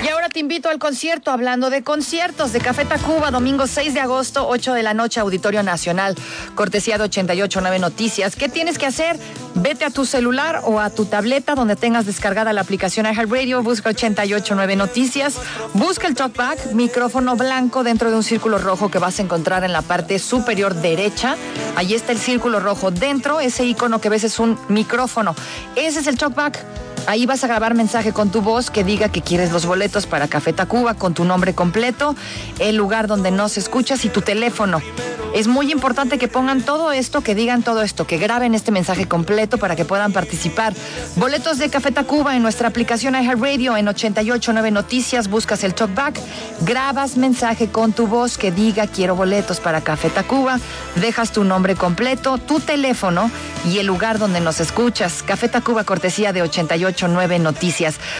ahora te invito al concierto, hablando de conciertos, de Café Tacuba, domingo 6 de agosto, 8 de la noche, Auditorio Nacional, cortesía de 88.9 Noticias. ¿Qué tienes que hacer? Vete a tu celular o a tu tableta donde tengas descargada la aplicación iHeartRadio, busca 88.9 Noticias, busca el talkback, micrófono blanco dentro de un círculo rojo que vas a encontrar en la parte superior derecha. Allí está el círculo rojo. Dentro, ese icono que ves es un micrófono. Ese es el talkback. Ahí vas a grabar mensaje con tu voz que diga que quieres los boletos para Café Tacuba con tu nombre completo, el lugar donde nos escuchas y tu teléfono. Es muy importante que pongan todo esto, que digan todo esto, que graben este mensaje completo para que puedan participar. Boletos de Café Tacuba en nuestra aplicación iHeartRadio en 88.9 Noticias, buscas el talkback, grabas mensaje con tu voz que diga quiero boletos para Café Tacuba, dejas tu nombre completo, tu teléfono y el lugar donde nos escuchas. Café Tacuba, cortesía de 88.9 Noticias.